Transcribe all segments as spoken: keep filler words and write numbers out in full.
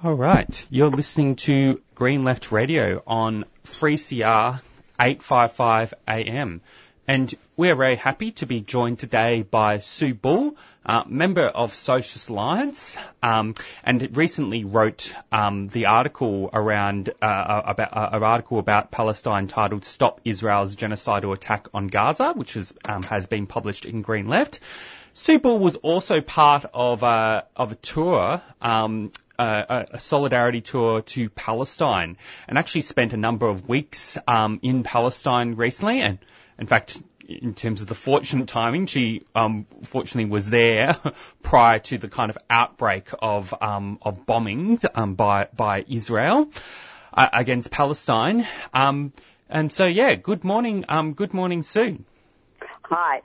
All right, you're listening to Green Left Radio on three C R eight fifty-five A M. And we're very happy to be joined today by Sue Bull, uh, member of Socialist Alliance, um, and recently wrote um, the article around uh, about uh, an article about Palestine titled "Stop Israel's Genocidal Attack on Gaza," which is, um, has been published in Green Left. Sue Bull was also part of a of a tour. Um, Uh, a solidarity tour to Palestine, and actually spent a number of weeks um, in Palestine recently. And in fact, in terms of the fortunate timing, she um, fortunately was there prior to the kind of outbreak of um, of bombings um, by by Israel uh, against Palestine. Um, and so, yeah, good morning, um, good morning, Sue. Hi.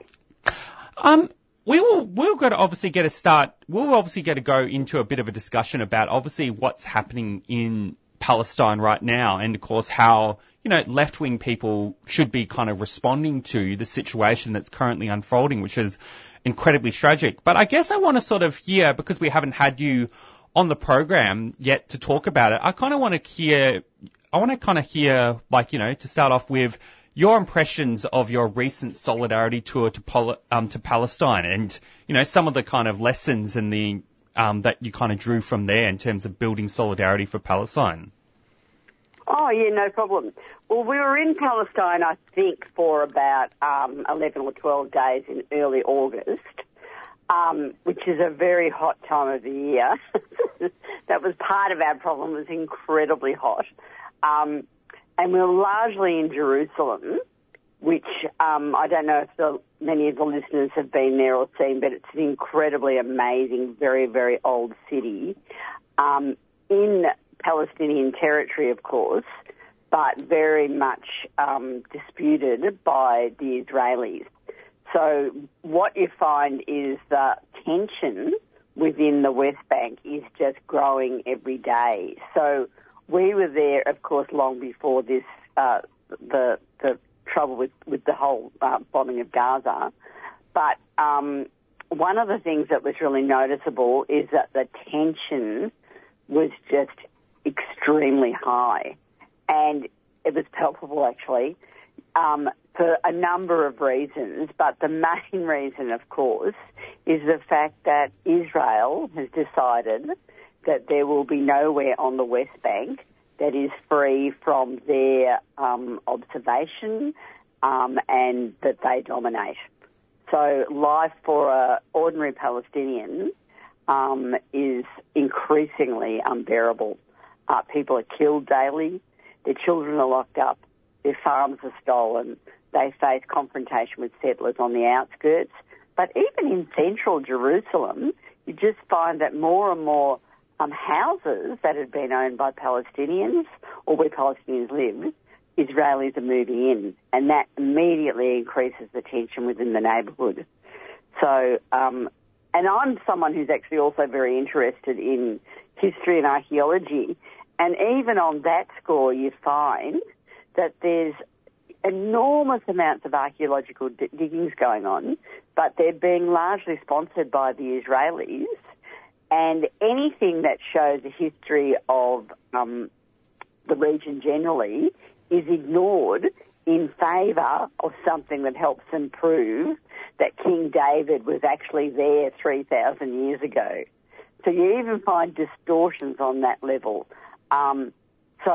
Um. We will, we're going to obviously get a start, we'll obviously get to go into a bit of a discussion about obviously what's happening in Palestine right now, and of course how, you know, left-wing people should be kind of responding to the situation that's currently unfolding, which is incredibly tragic. But I guess I want to sort of hear, because we haven't had you on the program yet to talk about it, I kind of want to hear, I want to kind of hear, like, you know, to start off with, your impressions of your recent solidarity tour to Pol- um, to Palestine, and, you know, some of the kind of lessons and the um, that you kind of drew from there in terms of building solidarity for Palestine. Oh, yeah, no problem. Well, we were in Palestine, I think, for about um, eleven or twelve days in early August, um, which is a very hot time of the year. That was part of our problem, it was incredibly hot. Um And we were largely in Jerusalem, which um, I don't know if the, many of the listeners have been there or seen, but it's an incredibly amazing, very, very old city um, in Palestinian territory, of course, but very much um, disputed by the Israelis. So what you find is that tension within the West Bank is just growing every day. So we were there, of course, long before this, uh, the the trouble with, with the whole uh, bombing of Gaza. But um, one of the things that was really noticeable is that the tension was just extremely high. And it was palpable, actually, um, for a number of reasons. But the main reason, of course, is the fact that Israel has decided that there will be nowhere on the West Bank that is free from their um, observation um, and that they dominate. So life for an ordinary Palestinian um, is increasingly unbearable. Uh, people are killed daily, their children are locked up, their farms are stolen, they face confrontation with settlers on the outskirts. But even in central Jerusalem, you just find that more and more Um, houses that had been owned by Palestinians or where Palestinians live, Israelis are moving in, and that immediately increases the tension within the neighbourhood. So, um, and I'm someone who's actually also very interested in history and archaeology, and even on that score you find that there's enormous amounts of archaeological d- diggings going on, but they're being largely sponsored by the Israelis. And anything that shows a history of um, the region generally is ignored in favour of something that helps them prove that King David was actually there three thousand years ago. So you even find distortions on that level. Um, so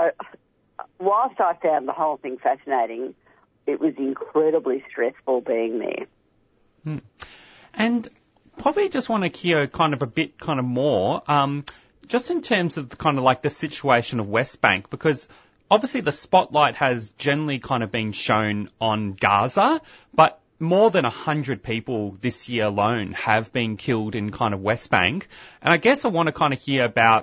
whilst I found the whole thing fascinating, it was incredibly stressful being there. Hmm. And probably just want to hear kind of a bit kind of more, um, just in terms of the kind of like the situation of West Bank, because obviously the spotlight has generally kind of been shown on Gaza, but more than one hundred people this year alone have been killed in kind of West Bank. And I guess I want to kind of hear about,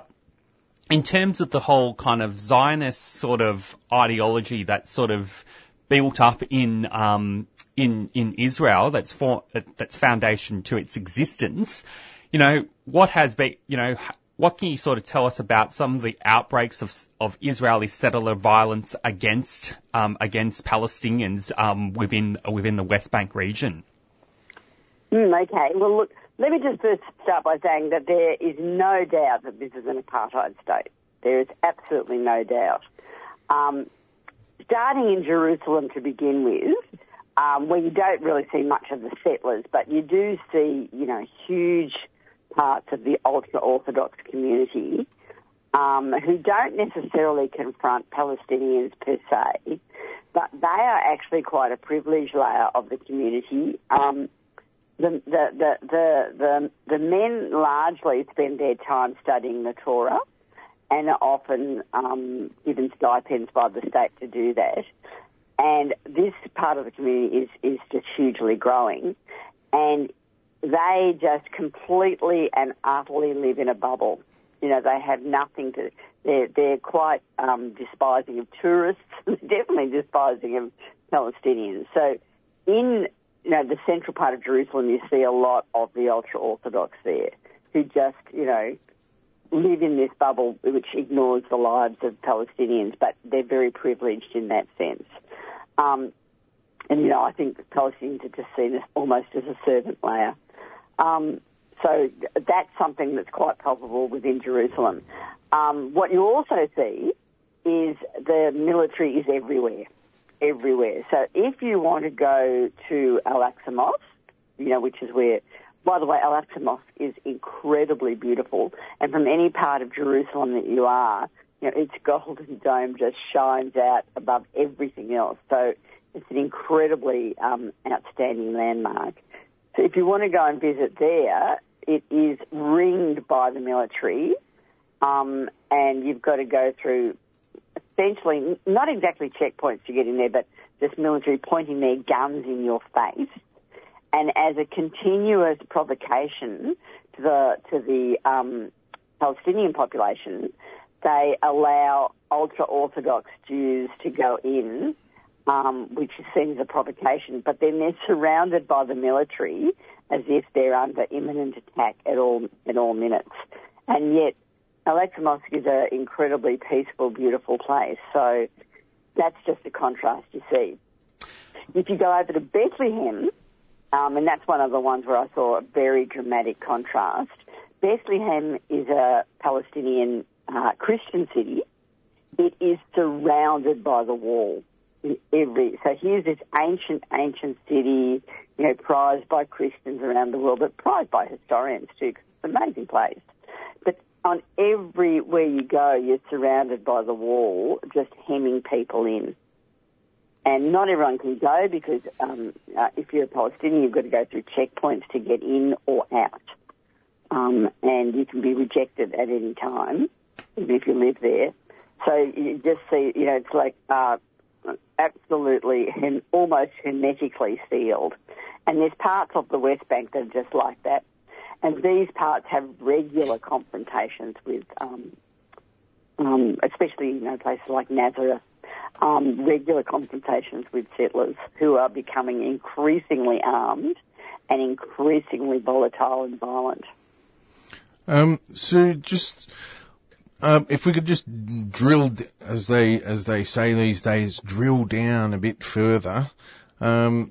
in terms of the whole kind of Zionist sort of ideology that's sort of built up in um, in in Israel, that's for that's foundation to its existence. You know, what has been, you know, what can you sort of tell us about some of the outbreaks of of Israeli settler violence against um, against Palestinians um, within within the West Bank region? Mm, okay. Well, look, let me just first start by saying that there is no doubt that this is an apartheid state. There is absolutely no doubt. Um, starting in Jerusalem to begin with, um, where you don't really see much of the settlers, but you do see, you know, huge parts of the ultra-Orthodox community um, who don't necessarily confront Palestinians per se, but they are actually quite a privileged layer of the community. Um, the, the, the, the, the, the men largely spend their time studying the Torah and are often um, given stipends by the state to do that. And this part of the community is, is just hugely growing. And they just completely and utterly live in a bubble. You know, they have nothing to... They're, they're quite um, despising of tourists, definitely despising of Palestinians. So in, you know, the central part of Jerusalem, you see a lot of the ultra-Orthodox there who just, you know, live in this bubble which ignores the lives of Palestinians, but they're very privileged in that sense. Um, and, you know, I think the Palestinians are just seen as almost as a servant layer. Um, so that's something that's quite palpable within Jerusalem. Um, what you also see is the military is everywhere, everywhere. So if you want to go to Al-Aqsa Mosque, you know, which is where, by the way, Al-Aqsa Mosque is incredibly beautiful, and from any part of Jerusalem that you are, you know, its golden dome just shines out above everything else. So it's an incredibly um, outstanding landmark. So if you want to go and visit there, it is ringed by the military, um, and you've got to go through essentially, not exactly checkpoints to get in there, but just military pointing their guns in your face. And as a continuous provocation to the to the um, Palestinian population, they allow ultra-Orthodox Jews to go in, um, which is seen as a provocation, but then they're surrounded by the military as if they're under imminent attack at all at all minutes. And yet, Al-Aqsa Mosque is an incredibly peaceful, beautiful place. So that's just a contrast you see. If you go over to Bethlehem, um, and that's one of the ones where I saw a very dramatic contrast, Bethlehem is a Palestinian uh, Christian city. It is surrounded by the wall. Every so here's this ancient, ancient city, you know, prized by Christians around the world, but prized by historians too, 'cause it's an amazing place. But on everywhere you go, you're surrounded by the wall, just hemming people in. And not everyone can go because um, uh, if you're a Palestinian, you've got to go through checkpoints to get in or out. Um, and you can be rejected at any time, even if you live there. So you just see, you know, it's like uh, absolutely hem- almost hermetically sealed. And there's parts of the West Bank that are just like that. And these parts have regular confrontations with, um, um, especially, you know, places like Nazareth, um, regular confrontations with settlers who are becoming increasingly armed and increasingly volatile and violent. Um, so just, um, if we could just drill, as they, as they say these days, drill down a bit further, um,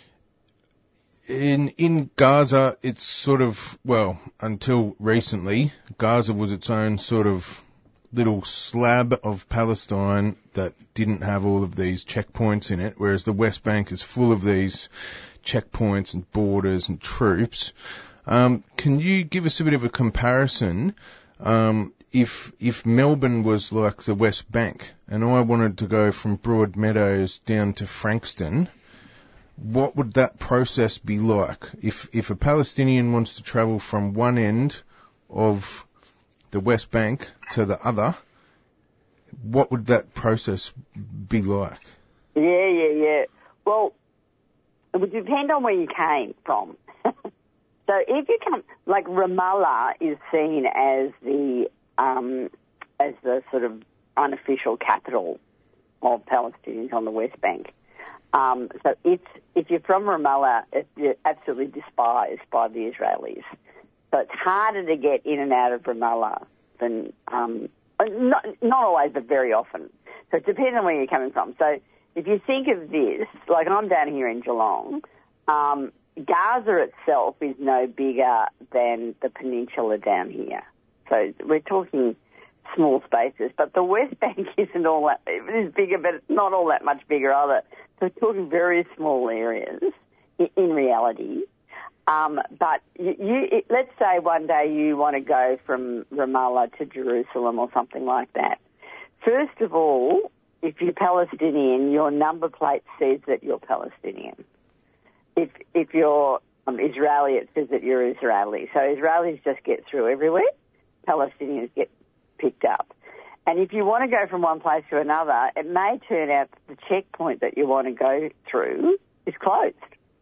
In in Gaza, it's sort of, well, until recently, Gaza was its own sort of little slab of Palestine that didn't have all of these checkpoints in it, whereas the West Bank is full of these checkpoints and borders and troops. Um, can you give us a bit of a comparison? Um, if if Melbourne was like the West Bank and I wanted to go from Broadmeadows down to Frankston, what would that process be like? If if a Palestinian wants to travel from one end of the West Bank to the other, what would that process be like? Yeah, yeah, yeah. Well, it would depend on where you came from. So if you come, like Ramallah is seen as the um, as the sort of unofficial capital of Palestinians on the West Bank. Um, so it's, if you're from Ramallah, it, you're absolutely despised by the Israelis. So it's harder to get in and out of Ramallah than, um, not, not always, but very often. So it depends on where you're coming from. So if you think of this, like I'm down here in Geelong, Um, Gaza itself is no bigger than the peninsula down here. So we're talking small spaces, but the West Bank isn't all that, it is bigger, but it's not all that much bigger either. So we're talking very small areas in, in reality. Um, but you, you it, let's say one day you want to go from Ramallah to Jerusalem or something like that. First of all, if you're Palestinian, your number plate says that you're Palestinian. If if you're um, Israeli, it says that you're Israeli. So Israelis just get through everywhere. Palestinians get picked up. And if you want to go from one place to another, it may turn out that the checkpoint that you want to go through is closed.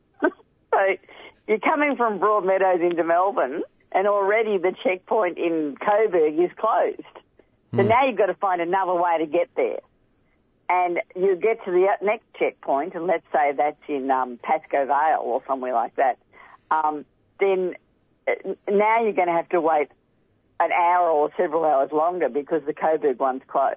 So you're coming from Broadmeadows into Melbourne, and already the checkpoint in Coburg is closed. So mm. now you've got to find another way to get there. And you get to the next checkpoint, and let's say that's in um, Pascoe Vale or somewhere like that, um, then now you're going to have to wait an hour or several hours longer because the Coburg one's closed.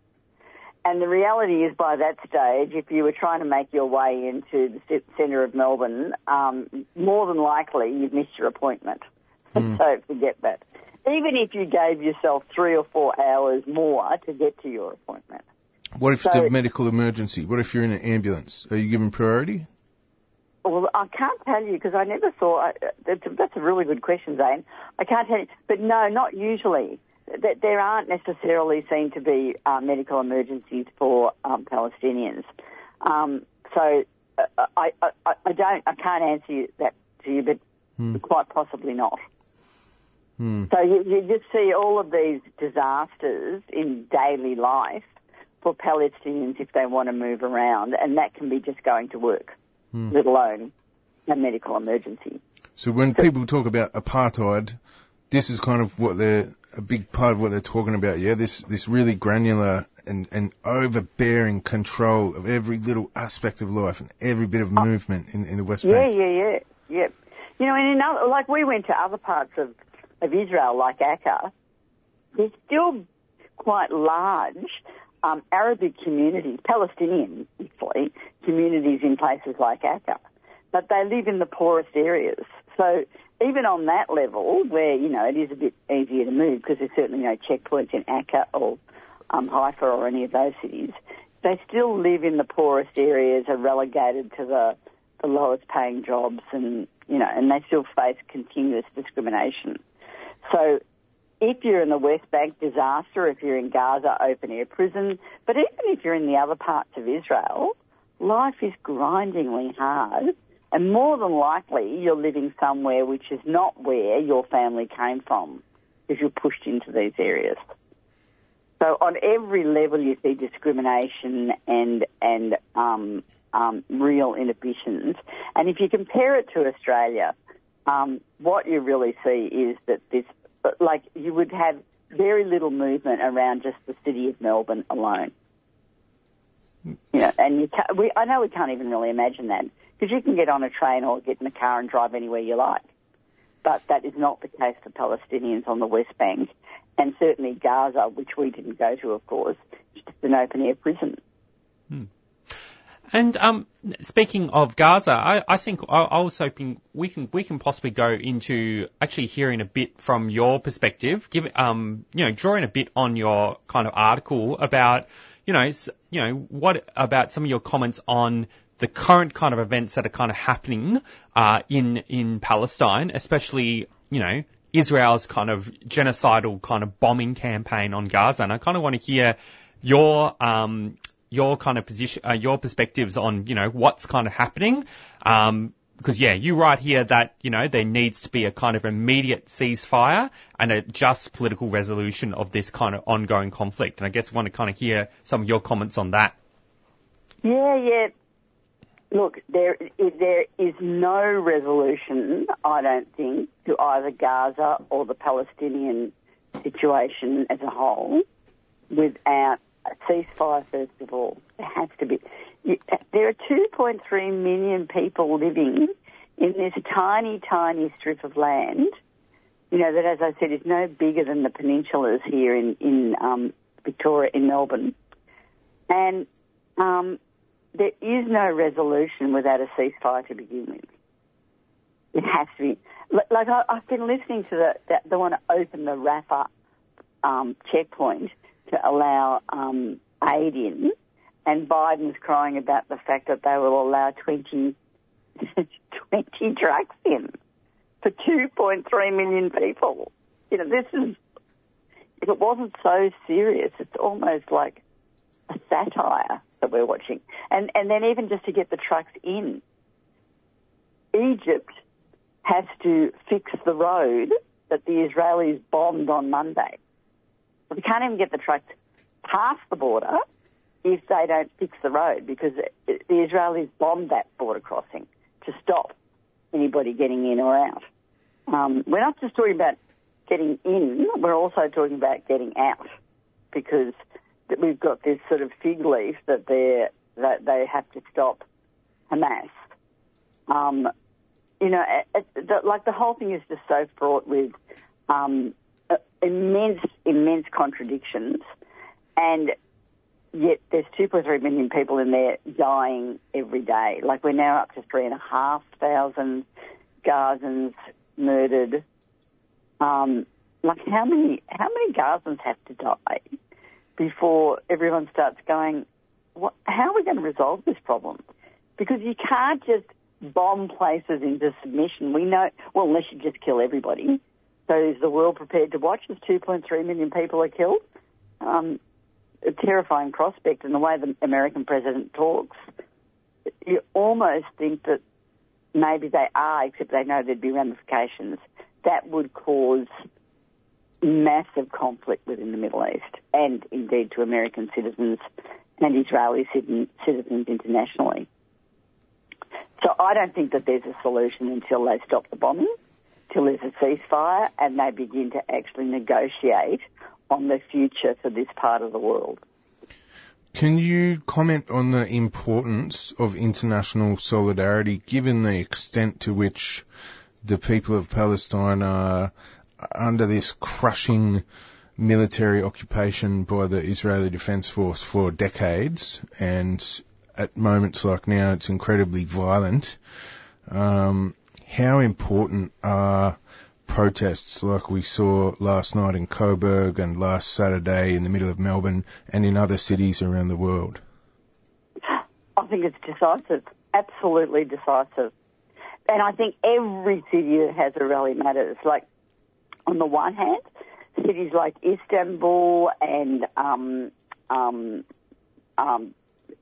And the reality is, by that stage, if you were trying to make your way into the centre of Melbourne, um, more than likely you've missed your appointment. Mm. So forget that. Even if you gave yourself three or four hours more to get to your appointment. What if so, it's a medical emergency? What if you're in an ambulance? Are you given priority? Well, I can't tell you because I never thought. That's a, that's a really good question, Zane. I can't tell you, but no, not usually. That there aren't necessarily seen to be uh, medical emergencies for um, Palestinians. Um, so uh, I, I, I don't, I can't answer you that to you, but hmm. quite possibly not. Hmm. So you, you just see all of these disasters in daily life for Palestinians if they want to move around, and that can be just going to work, hmm. let alone a medical emergency. So when so, people talk about apartheid, this is kind of what they're, a big part of what they're talking about, yeah? This this really granular and, and overbearing control of every little aspect of life and every bit of movement in, in the West yeah, Bank. Yeah, yeah, yeah, yeah. You know, and in other, like we went to other parts of, of Israel, like Acre, there's still quite large um, Arabic communities, Palestinian, actually, communities in places like Acre, but they live in the poorest areas. So even on that level, where, you know, it is a bit easier to move because there's certainly no checkpoints in Acre or um, Haifa or any of those cities, they still live in the poorest areas, are relegated to the, the lowest paying jobs and, you know, and they still face continuous discrimination. So if you're in the West Bank, disaster. If you're in Gaza, open air prison. But even if you're in the other parts of Israel, life is grindingly hard. And more than likely, you're living somewhere which is not where your family came from, because you're pushed into these areas. So on every level, you see discrimination and and um, um, real inhibitions. And if you compare it to Australia, um, what you really see is that this, like, you would have very little movement around just the city of Melbourne alone. You know, and you can't, we, I know we can't even really imagine that. Because you can get on a train or get in a car and drive anywhere you like. But that is not the case for Palestinians on the West Bank. And certainly Gaza, which we didn't go to, of course, is just an open-air prison. Hmm. And um, speaking of Gaza, I, I think I, I was hoping we can we can possibly go into actually hearing a bit from your perspective, give um you know drawing a bit on your kind of article about you know you know what about some of your comments on the current kind of events that are kind of happening uh, in in Palestine, especially, you know, Israel's kind of genocidal kind of bombing campaign on Gaza. And I kind of want to hear your um, your kind of position, uh, your perspectives on, you know, what's kind of happening. Um, because, yeah, you write here that, you know, there needs to be a kind of immediate ceasefire and a just political resolution of this kind of ongoing conflict. And I guess I want to kind of hear some of your comments on that. Yeah, yeah. Look, there there is no resolution, I don't think, to either Gaza or the Palestinian situation as a whole without a ceasefire, first of all. There has to be. There are two point three million people living in this tiny, tiny strip of land, you know, that, as I said, is no bigger than the peninsulas here in, in um, Victoria, in Melbourne. And um, there is no resolution without a ceasefire to begin with. It has to be. Like, I, I've been listening to the, that they want to open the Rafah um, checkpoint to allow um, aid in, and Biden's crying about the fact that they will allow twenty, twenty trucks in for two point three million people. You know, this is, if it wasn't so serious, it's almost like a satire that we're watching. And, and then even just to get the trucks in, Egypt has to fix the road that the Israelis bombed on Monday. So they can't even get the trucks past the border if they don't fix the road, because the Israelis bombed that border crossing to stop anybody getting in or out. Um, we're not just talking about getting in, we're also talking about getting out, because we've got this sort of fig leaf that they that they have to stop Hamas. Um, you know, it, it, the, like the whole thing is just so fraught with um, uh, immense, immense contradictions, and yet there's two point three million people in there dying every day. Like, we're now up to three and a half thousand Gazans murdered. Um, like, how many how many Gazans have to die before everyone starts going, what, how are we going to resolve this problem? Because you can't just bomb places into submission. We know, well, unless you just kill everybody. So is the world prepared to watch as two point three million people are killed? Um, a terrifying prospect, and the way the American president talks, you almost think that maybe they are, except they know there'd be ramifications. That would cause massive conflict within the Middle East, and indeed to American citizens and Israeli citizens internationally. So I don't think that there's a solution until they stop the bombing, till there's a ceasefire, and they begin to actually negotiate on the future for this part of the world. Can you comment on the importance of international solidarity, given the extent to which the people of Palestine are under this crushing military occupation by the Israeli Defense Force for decades, and at moments like now it's incredibly violent? Um, how important are protests like we saw last night in Coburg and last Saturday in the middle of Melbourne and in other cities around the world? I think it's decisive, absolutely decisive. And I think every city that has a rally matters. Like, on the one hand, cities like Istanbul and um, um, um,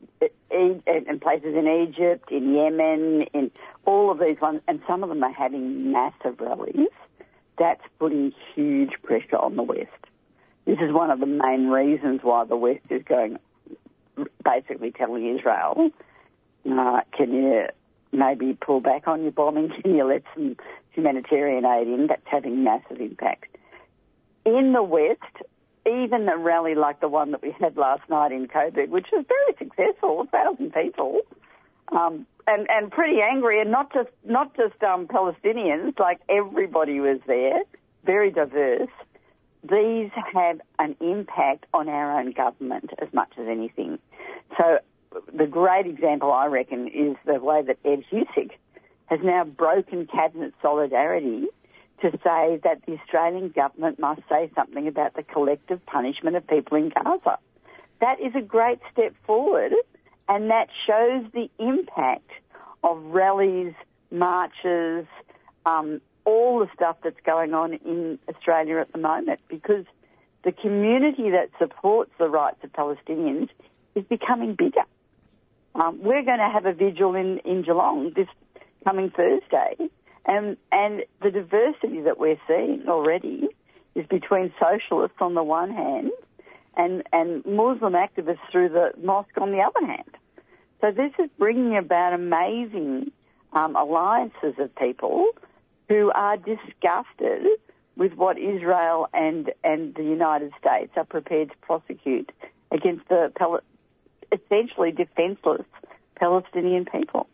e- and places in Egypt, in Yemen, in all of these ones, and some of them are having massive rallies. That's putting huge pressure on the West. This is one of the main reasons why the West is going, basically telling Israel, uh, can you maybe pull back on your bombing? Can you let some humanitarian aid in? That's having massive impact. In the West, even a rally like the one that we had last night in Coburg, which was very successful, a thousand people, um, and, and pretty angry, and not just not just um, Palestinians, like everybody was there, very diverse. These have an impact on our own government as much as anything. So the great example, I reckon, is the way that Ed Husic has now broken cabinet solidarity to say that the Australian government must say something about the collective punishment of people in Gaza. That is a great step forward, and that shows the impact of rallies, marches, um, all the stuff that's going on in Australia at the moment, because the community that supports the rights of Palestinians is becoming bigger. Um, we're going to have a vigil in, in Geelong this coming Thursday, and and the diversity that we're seeing already is between socialists on the one hand and, and Muslim activists through the mosque on the other hand. So this is bringing about amazing um, alliances of people who are disgusted with what Israel and, and the United States are prepared to prosecute against the Pal- essentially defenseless Palestinian people.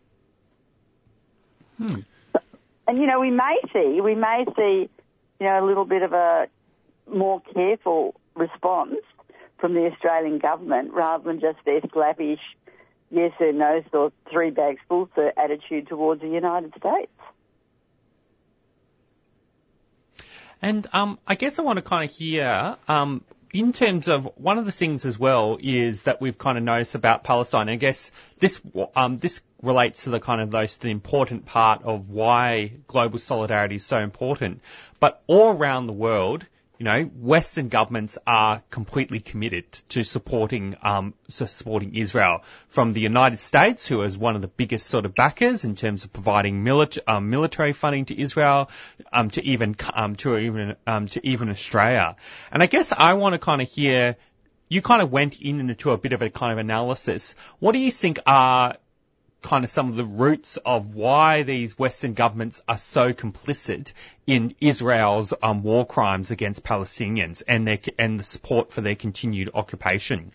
Hmm. And, you know, we may see, we may see, you know, a little bit of a more careful response from the Australian government rather than just their slappish yes or no sort, three bags full sir attitude towards the United States. And um, I guess I want to kind of hear, um, in terms of one of the things as well is that we've kind of noticed about Palestine. I guess this um, this relates to the kind of those the important part of why global solidarity is so important. But all around the world, you know, Western governments are completely committed to supporting um, so supporting Israel. From the United States, who is one of the biggest sort of backers in terms of providing military um, military funding to Israel, um, to even um, to even um, to even Australia. And I guess I want to kind of hear. You kind of went in into a bit of a kind of analysis. What do you think are kind of some of the roots of why these Western governments are so complicit in Israel's um, war crimes against Palestinians and their and the support for their continued occupation?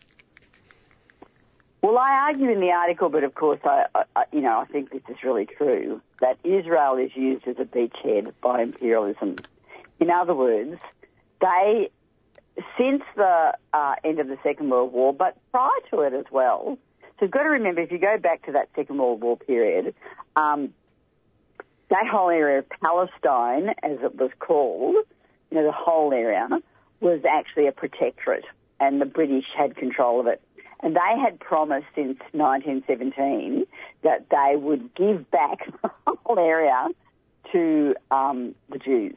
Well, I argue in the article, but of course, I, I you know, I think this is really true, that Israel is used as a beachhead by imperialism. In other words, they, since the uh, end of the Second World War, but prior to it as well. So you've got to remember, if you go back to that Second World War period, um, that whole area of Palestine, as it was called, you know, the whole area, was actually a protectorate, and the British had control of it. And they had promised since nineteen seventeen that they would give back the whole area to um, the Jews.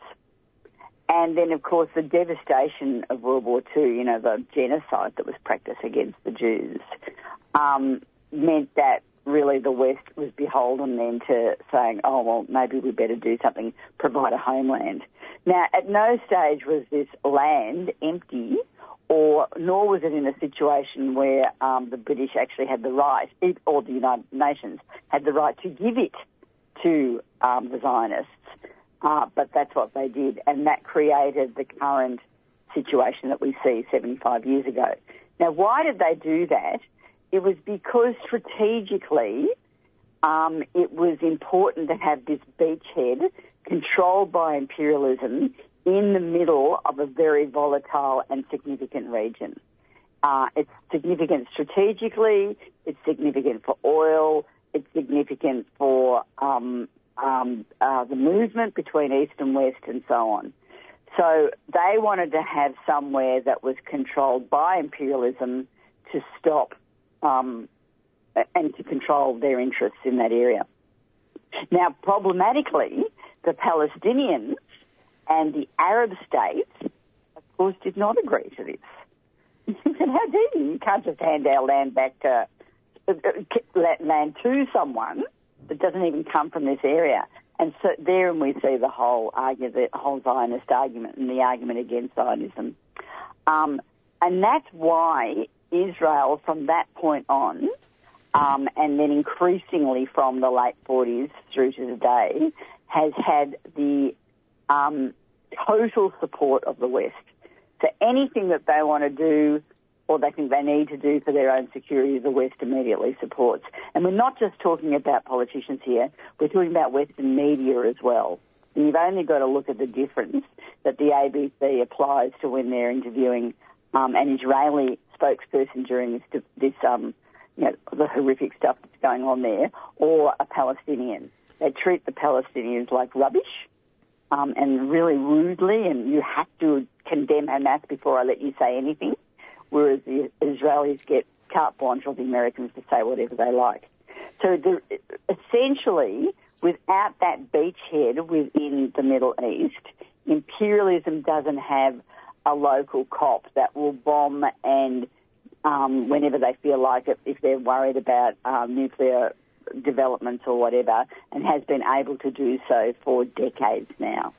And then, of course, the devastation of World War Two, you know, the genocide that was practiced against the Jews, um, meant that really the West was beholden then to saying, oh, well, maybe we better do something, provide a homeland. Now, at no stage was this land empty, or nor was it in a situation where um, the British actually had the right, or the United Nations had the right to give it to um, the Zionists. Uh, but that's what they did, and that created the current situation that we see seventy-five years ago. Now, why did they do that? It was because strategically um, it was important to have this beachhead controlled by imperialism in the middle of a very volatile and significant region. Uh, it's significant strategically, it's significant for oil, it's significant for um, um, uh, the movement between East and West and so on. So they wanted to have somewhere that was controlled by imperialism to stop um, and to control their interests in that area. Now, problematically, the Palestinians and the Arab states, of course, did not agree to this. And how do you? You can't just hand our land back to uh, land to someone that doesn't even come from this area. And so therein we see the whole argument, the whole Zionist argument and the argument against Zionism. Um, and that's why Israel, from that point on, um, and then increasingly from the late forties through to today, has had the um, total support of the West. So anything that they want to do or they think they need to do for their own security, the West immediately supports. And we're not just talking about politicians here, we're talking about Western media as well. And you've only got to look at the difference that the A B C applies to when they're interviewing um, an Israeli spokesperson during this, this um, you know, the horrific stuff that's going on there, or a Palestinian. They treat the Palestinians like rubbish um, and really rudely, and you have to condemn Hamas before I let you say anything, whereas the Israelis get carte blanche of the Americans to say whatever they like. So the, essentially, without that beachhead within the Middle East, imperialism doesn't have a local cop that will bomb and um, whenever they feel like it, if they're worried about um, nuclear developments or whatever, and has been able to do so for decades now.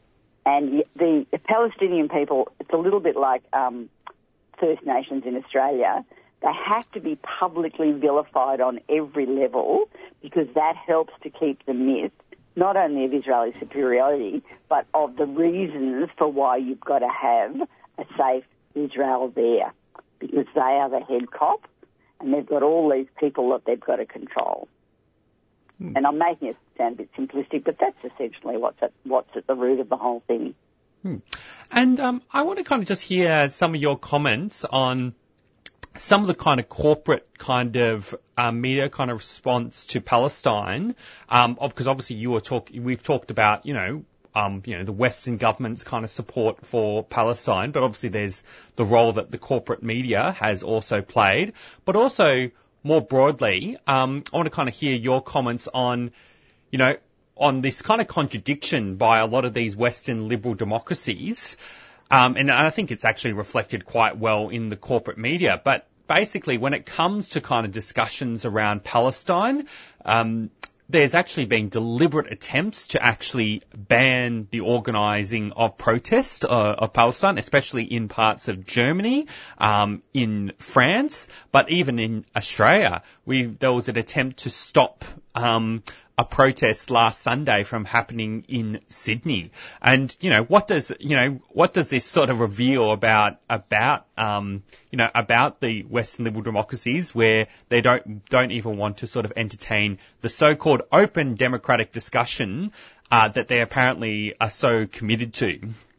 And the, the Palestinian people, it's a little bit like um, First Nations in Australia. They have to be publicly vilified on every level because that helps to keep the myth not only of Israeli superiority, but of the reasons for why you've got to have a safe Israel there, because they are the head cop and they've got all these people that they've got to control. Hmm. And I'm making it sound a bit simplistic, but that's essentially what's at, what's at the root of the whole thing. Hmm. And um, I want to kind of just hear some of your comments on some of the kind of corporate kind of um, media kind of response to Palestine, um, because obviously you were talk, we've talked about, you know, um, you know, the Western government's kind of support for Palestine, but obviously there's the role that the corporate media has also played. But also, more broadly, um, I want to kind of hear your comments on, you know, on this kind of contradiction by a lot of these Western liberal democracies. Um, and I think it's actually reflected quite well in the corporate media. But basically, when it comes to kind of discussions around Palestine, um, there's actually been deliberate attempts to actually ban the organising of protest uh, of Palestine, especially in parts of Germany, um, in France, but even in Australia. We there was an attempt to stop um, a protest last Sunday from happening in Sydney. And, you know, what does, you know, what does this sort of reveal about, about, um, you know, about the Western liberal democracies where they don't, don't even want to sort of entertain the so-called open democratic discussion, uh, that they apparently are so committed to?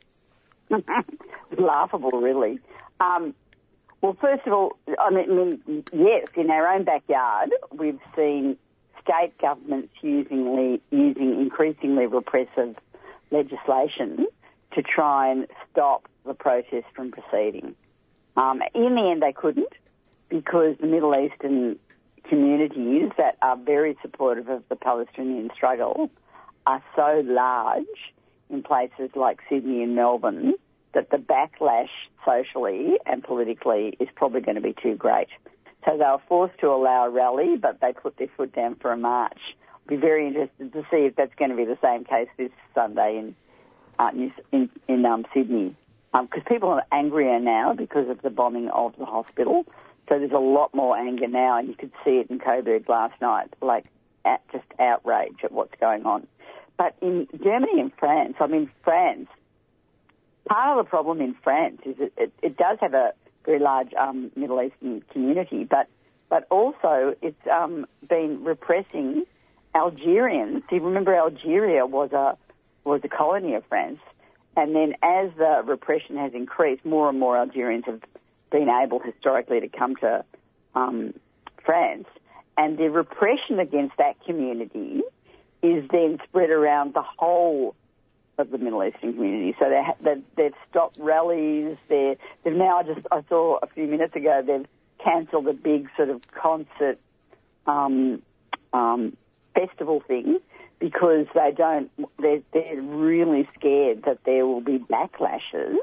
Laughable, really. Um, well, first of all, I mean, yes, in our own backyard, we've seen state governments using, using increasingly repressive legislation to try and stop the protest from proceeding. Um, in the end, they couldn't, because the Middle Eastern communities that are very supportive of the Palestinian struggle are so large in places like Sydney and Melbourne that the backlash socially and politically is probably going to be too great. So they were forced to allow a rally, but they put their foot down for a march. I'll be very interested to see if that's going to be the same case this Sunday in uh, in, in um, Sydney. Because um, people are angrier now because of the bombing of the hospital. So there's a lot more anger now, and you could see it in Coburg last night, like at just outrage at what's going on. But in Germany and France, I mean, France, part of the problem in France is it, it, it does have a very large um, Middle Eastern community, but but also it's um, been repressing Algerians. You remember Algeria was a was a colony of France, and then as the repression has increased, more and more Algerians have been able historically to come to um, France, and the repression against that community is then spread around the whole of the Middle Eastern community. So they, they've, they've stopped rallies. They're, they've now, just I saw a few minutes ago, they've cancelled a big sort of concert um, um, festival thing because they don't, they're, they're really scared that there will be backlashes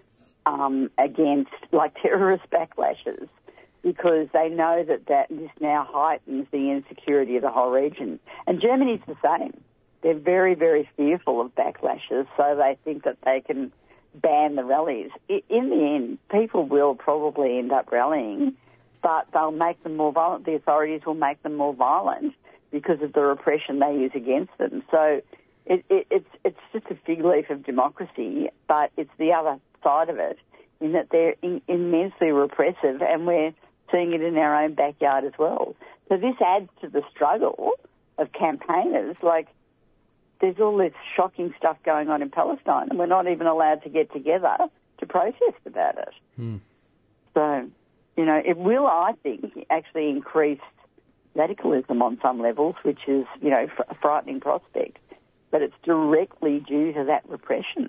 um, against, like terrorist backlashes, because they know that, that this now heightens the insecurity of the whole region. And Germany's the same. They're very, very fearful of backlashes, so they think that they can ban the rallies. In the end, people will probably end up rallying, but they'll make them more violent. The authorities will make them more violent because of the repression they use against them. So it, it, it's it's just a fig leaf of democracy, but it's the other side of it, in that they're in, immensely repressive, and we're seeing it in our own backyard as well. So this adds to the struggle of campaigners, like, there's all this shocking stuff going on in Palestine, and we're not even allowed to get together to protest about it. Mm. So, you know, it will, I think, actually increase radicalism on some levels, which is, you know, a frightening prospect. But it's directly due to that repression.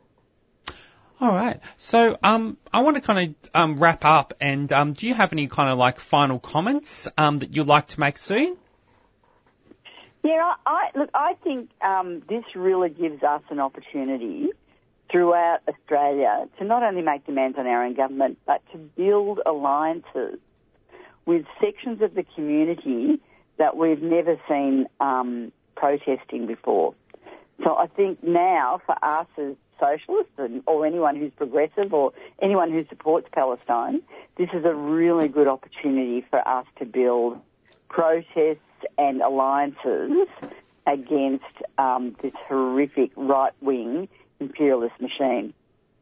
All right. So um, I want to kind of um, wrap up, and um, do you have any kind of like final comments um, that you'd like to make, Sue? Yeah, I, I look, I think um, this really gives us an opportunity throughout Australia to not only make demands on our own government, but to build alliances with sections of the community that we've never seen um, protesting before. So I think now for us as socialists and, or anyone who's progressive or anyone who supports Palestine, this is a really good opportunity for us to build protests and alliances against um, this horrific right-wing imperialist machine.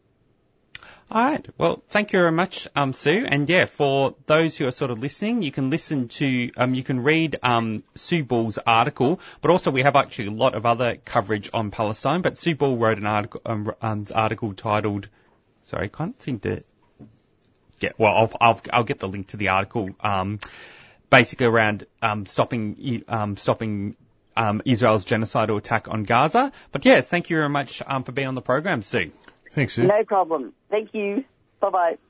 All right. Well, thank you very much, um, Sue. And yeah, for those who are sort of listening, you can listen to, um, you can read um, Sue Ball's article, but also we have actually a lot of other coverage on Palestine. But Sue Ball wrote an article, um, um, article titled, sorry, I can't seem to get. Well, I'll I'll, I'll get the link to the article. Um, basically around um, stopping um, stopping um, Israel's genocidal attack on Gaza. But yeah, thank you very much um, for being on the program, Sue. Thanks, Sue. No problem. Thank you. Bye-bye.